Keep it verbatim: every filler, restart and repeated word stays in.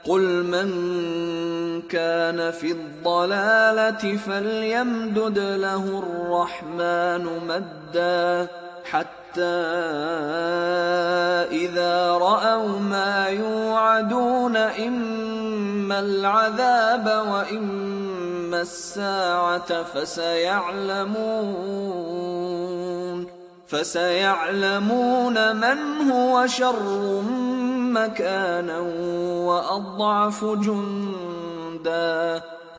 قل من كان في الضلالة فليمدد له الرحمن مدا حتى إذا رأوا ما يوعدون إما العذاب وإما الساعة فسيعلمون فسيعلمون من هو شر مكانا وأضعف جندا